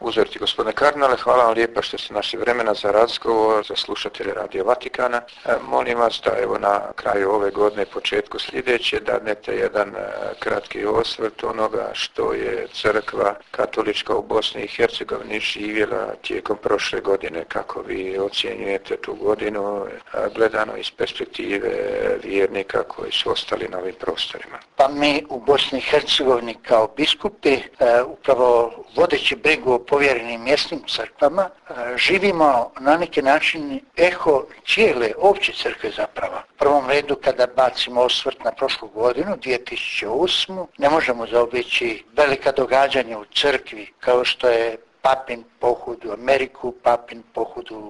uzoriti. Gospodine kardinale, hvala vam lijepa što ste našli vremena za razgovor, za slušatelje Radio Vatikana. Molim vas da evo na kraju ove godine, početku sljedeće, dadnete jedan kratki osvrt onoga što je crkva katolička u Bosni i Hercegovini živjela tijekom prošle godine, kako vi ocjenjujete tu godinu, gledano iz perspektive vjernika koji su ostali na ovim prostorima. Pa mi u Bosni i Hercegovini kao biskupi, upravo vodeći brigu o povjerenim mjesnim crkvama, živimo na neki način eho cijele opće crkve zapravo. U prvom redu kada bacimo osvrt na prošlu godinu, 2008. ne možemo zaobići velika događanja u crkvi kao što je Papin pohod u Ameriku, Papin pohod u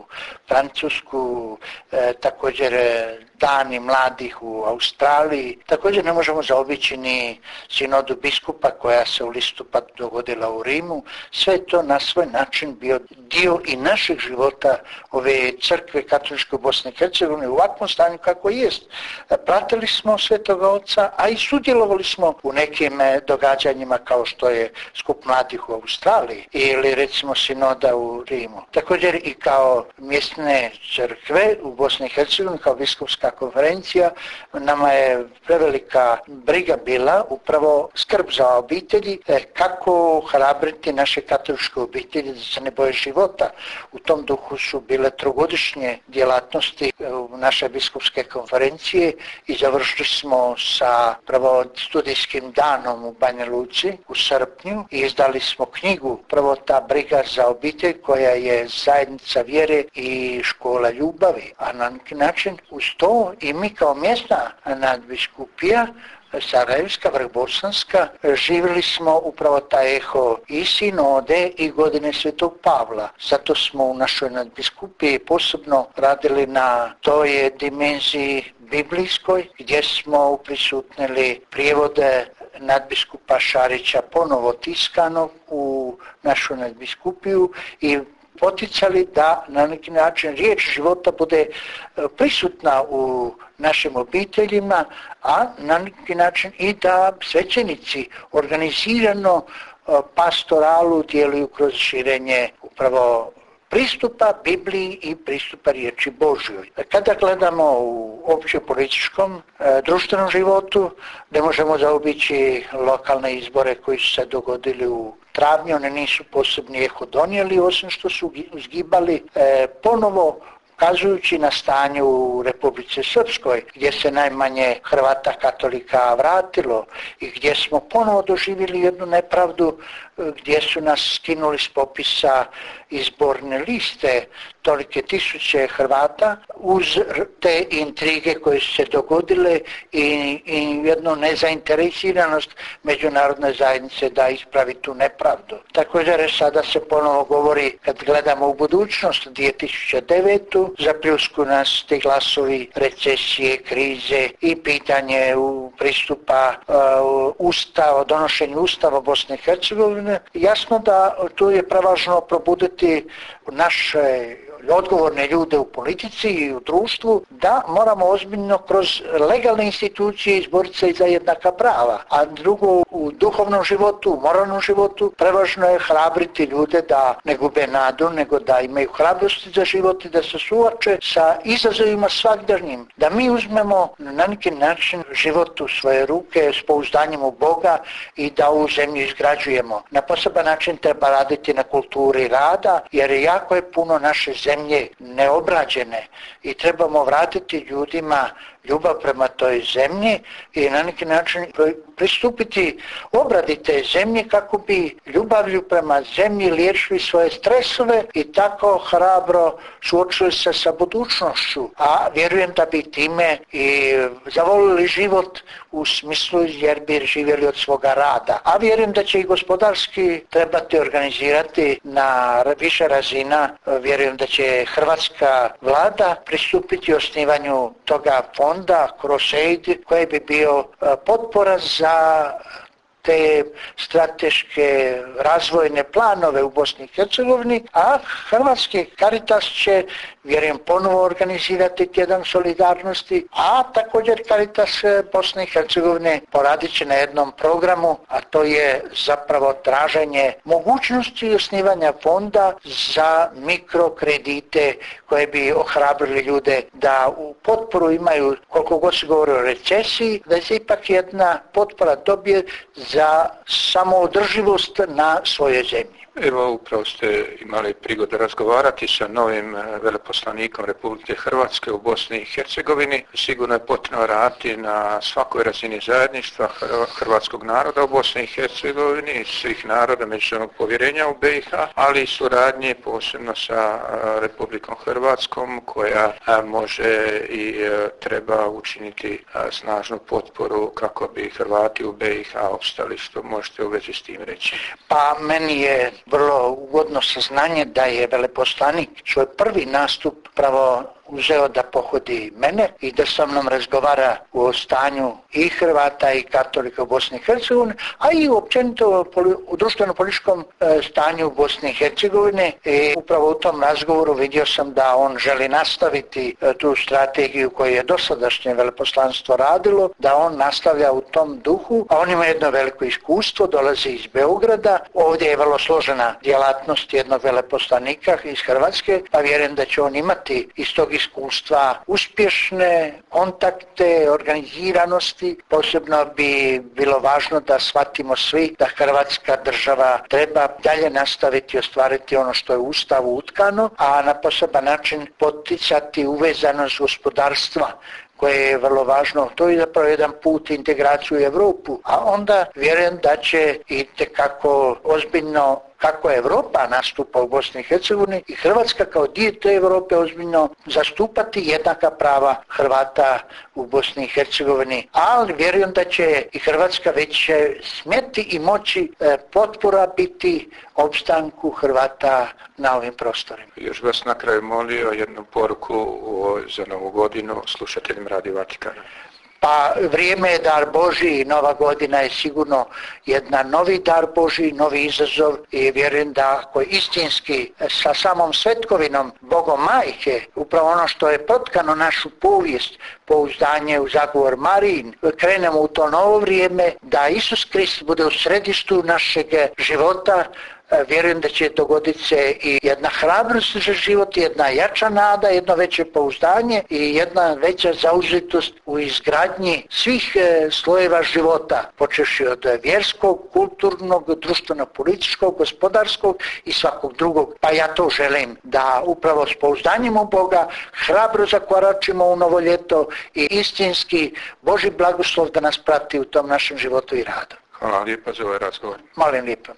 Francusku, također dani mladih u Australiji. Također ne možemo zaobići ni sinodu biskupa koja se u listopadu dogodila u Rimu. Sve je to na svoj način bio dio i našeg života ove crkve katoličke u Bosni i Hercegovini u ovakvom stanju kako jest. Pratili smo Svetoga Oca, a i sudjelovali smo u nekim događanjima kao što je skup mladih u Australiji ili recimo sinoda u Rimu. Također i kao mjesne crkve u Bosni i Hercegovini, kao biskupska konferencija, nama je prevelika briga bila upravo skrb za obitelji, kako hrabriti naše katoličke obitelji da se ne boje života. U tom duhu su bile trogodišnje djelatnosti naše biskupske konferencije i završili smo sa pravo studijskim danom u Banja Luci u srpnju i izdali smo knjigu prvo ta briga za obitelj koja je zajednica vjere i škola ljubavi. A na neki način uz to i mi kao mjesna nadbiskupija Sarajevska, Vrhbosanska, živjeli smo upravo taj eho i sinode i godine Svetog Pavla. Zato smo u našoj nadbiskupiji posebno radili na toj dimenziji biblijskoj, gdje smo uprisutnili prijevode nadbiskupa Šarića ponovo tiskanog u našu nadbiskupiju i poticali da na neki način riječ života bude prisutna u našim obiteljima, a na neki način i da svećenici organizirano pastoralu djeluju kroz širenje upravo pristupa Bibliji i pristupa riječi Božjoj. Kada gledamo u opće političkom, društvenom životu, ne možemo zaobići lokalne izbore koji su se dogodili u travnju, oni nisu posebni eho donijeli, osim što su uzgibali ponovo ukazujući na stanju u Republici Srpskoj, gdje se najmanje Hrvata katolika vratilo i gdje smo ponovo doživjeli jednu nepravdu, gdje su nas skinuli s popisa izborne liste tolike tisuće Hrvata uz te intrige koje su se dogodile i jednu nezainteresiranost međunarodne zajednice da ispravi tu nepravdu. Također sada se ponovo govori, kad gledamo u budućnost 2009. zapljusku nas ti glasovi recesije, krize i pitanje u pristupa donošenju Ustava Bosne i Hercegovine. Jasno da tu je prevažno probuditi naše odgovorne ljude u politici i u društvu, da moramo ozbiljno kroz legalne institucije izboriti se za jednaka prava. A drugo, u duhovnom životu, u moralnom životu, prevažno je hrabriti ljude da ne gube nadu, nego da imaju hrabrosti za život i da se suoče sa izazovima svakdanjim. Da mi uzmemo na neki način život u svoje ruke s pouzdanjem u Boga i da ovu zemlju izgrađujemo. Na poseban način treba raditi na kulturi rada, jer jako je puno naše zemlje neobrađene i trebamo vratiti ljudima ljubav prema toj zemlji i na neki način pristupiti obradi te zemlje kako bi ljubavlju prema zemlji liječili svoje stresove i tako hrabro suočili se sa budućnošću. A vjerujem da bi time i zavolili život u smislu jer bi živjeli od svoga rada. A vjerujem da će i gospodarski trebati organizirati na više razina. Vjerujem da će hrvatska vlada pristupiti osnivanju toga fonda Crusade koji bi bio potpora za te strateške razvojne planove u Bosni i Hercegovini, a Hrvatski Caritas će, vjerujem, ponovo organizirati tjedan solidarnosti, a također Caritas Bosne i Hercegovine poradit će na jednom programu, a to je zapravo traženje mogućnosti osnivanja fonda za mikrokredite koje bi ohrabrili ljude da u potporu imaju, koliko god se govori o recesiji, da se ipak jedna potpora dobije za samoodrživost na svojoj zemlji. Evo, upravo ste imali prigodu razgovarati sa novim veleposlanikom Republike Hrvatske u Bosni i Hercegovini. Sigurno je potrebno raditi na svakoj razini zajedništva hrvatskog naroda u Bosni i Hercegovini, svih naroda međusobnog povjerenja u BiH, ali i suradnje posebno sa Republikom Hrvatskom koja može i treba učiniti snažnu potporu kako bi Hrvati u BiH opstali. Što možete u vezi s tim reći? Pa meni je vrlo ugodno saznanje da je veleposlanik svoj prvi nastup pravo uzeo da pohodi mene i da sa mnom razgovara o stanju i Hrvata i katolika u Bosni i Hercegovini, a i općenito u društveno-političkom stanju u Bosni i Hercegovini. I upravo u tom razgovoru vidio sam da on želi nastaviti tu strategiju koju je dosadašnje veleposlanstvo radilo, da on nastavlja u tom duhu, a on ima jedno veliko iskustvo, dolazi iz Beograda. Ovdje je vrlo složena djelatnost jednog veleposlanika iz Hrvatske, pa vjerujem da će on imati iz tog iskustva uspješne kontakte, organiziranosti. Posebno bi bilo važno da shvatimo svi da Hrvatska država treba dalje nastaviti ostvariti ono što je u Ustavu utkano, a na poseban način poticati uvezanost gospodarstva koje je vrlo važno. To je zapravo jedan put integraciju u Europu, a onda vjerujem da će itekako ozbiljno kako Europa nastupa u Bosni i Hercegovini i Hrvatska kao dio te Europe ozbiljno zastupati jednaka prava Hrvata u Bosni i Hercegovini, ali vjerujem da će i Hrvatska već smjeti i moći potpora biti opstanku Hrvata na ovim prostorima. Još vas na kraju molio jednu poruku za Novu godinu slušateljima Radio Vatikana. Pa vrijeme je dar Božji i Nova godina je sigurno jedan novi dar Božji, novi izazov i vjerujem da ako istinski sa samom svetkovinom Bogom Majke, upravo ono što je potkano našu povijest, pouzdanje u zagovor Marijin, krenemo u to novo vrijeme, da Isus Krist bude u središtu našeg života. Vjerujem da će dogoditi se i jedna hrabrost za život, jedna jača nada, jedno veće pouzdanje i jedna veća zauzetost u izgradnji svih slojeva života, počevši od vjerskog, kulturnog, društveno-političkog, gospodarskog i svakog drugog. Pa ja to želim da upravo s pouzdanjem u Boga hrabro zakoračimo u novo ljeto i istinski Božji blagoslov da nas prati u tom našem životu i radu. Hvala lijepa za ovaj razgovor. Molim lijepo.